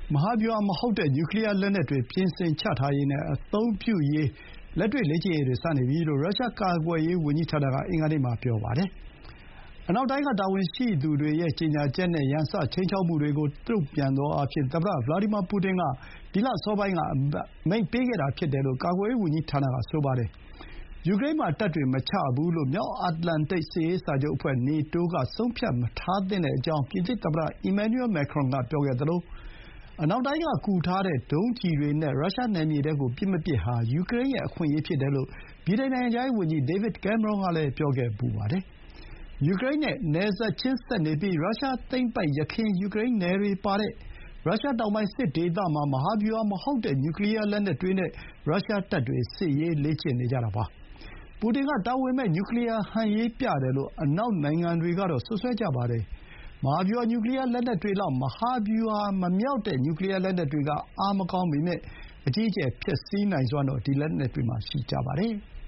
မဟာဗျူဟာမဟုတ်တဲ့ နျူကလီယာလက်နက်တွေပြင်ဆင်ချထားရေးနဲ့အသုံးပြုရေး လက်တွေ့လေ့ကျင့်ရေးတွေစနေပြီလို့ ရုရှားကာကွယ်ရေးဝန်ကြီးဌာနက အင်္ဂါနေ့မှာပြောပါတယ်။ အနောက်တိုင်းကတာဝန်ရှိသူတွေရဲ့ကြေညာချက်နဲ့ ရန်စခြိမ်းခြောက်မှုတွေကိုတုံ့ပြန်သောအားဖြင့် သမ္မတဗလာဒီမာပူတင်က ဒီလအစောပိုင်းကအမိန့်ပေးခဲ့တာဖြစ်တယ်လို့ ကာကွယ်ရေးဝန်ကြီးဌာနကဆိုပါတယ်။ ယူကရိန်းမှာတပ်တွေမချဘူးလို့ မြောက်အတ္တလန်တိတ်စစ်ရေးစာချုပ်အဖွဲ့ နေတိုးက ဆုံးဖြတ်မထားသင့်ကြောင်း ပြင်သစ်သမ္မတ အီမန်နျူးယဲ မက်ခရွန်က ပြောခဲ့သလို အနောက်တိုင်းကကူထားတဲ့ဒုံးကျည်တွေနဲ့ ရုရှားနယ်မြေထဲကိုပစ်မပစ်ဟာ ယူကရိန်းရဲ့အခွင့်အရေးဖြစ်တယ်လို့ ဗြိတိန်နိုင်ငံခြားရေးဝန်ကြီး ဒေးဗစ်ကင်မရွန်းကလည်း ပြောခဲ့ဖူးပါတယ်။ ယူကရိန်းနဲ့နယ်စပ်ချင်းစပ်နေပြီး ရုရှားသိမ်းပိုက်ယခင်ယူကရိန်းနယ်တွေပါတဲ့ ရုရှားတောင်ပိုင်းစစ်ဒေသမှာ မဟာဗျူဟာမဟုတ်တဲ့ နျူကလီယာလက်နက်တွေနဲ့ ရုရှားတပ်တွေ စစ်ရေးလေ့ကျင့်နေကြတာပါ။ ပူတင်က တာဝန်မဲ့ နျူကလီယာဟန်ရေးပြတယ်လို့ အနောက်နိုင်ငံတွေကတော့ စွပ်စွဲကြပါတယ်။ မဟာဗျူဟာနျူကလီယာလက်နက်တွေလောက် မဟာဗျူဟာမမြောက်တဲ့နျူကလီယာလက်နက်တွေက အားမကောင်းပေမဲ့ အကြီးအကျယ်ဖျက်ဆီးနိုင်စွမ်းတော့ ဒီလက်နက်တွေမှာရှိကြပါတယ်။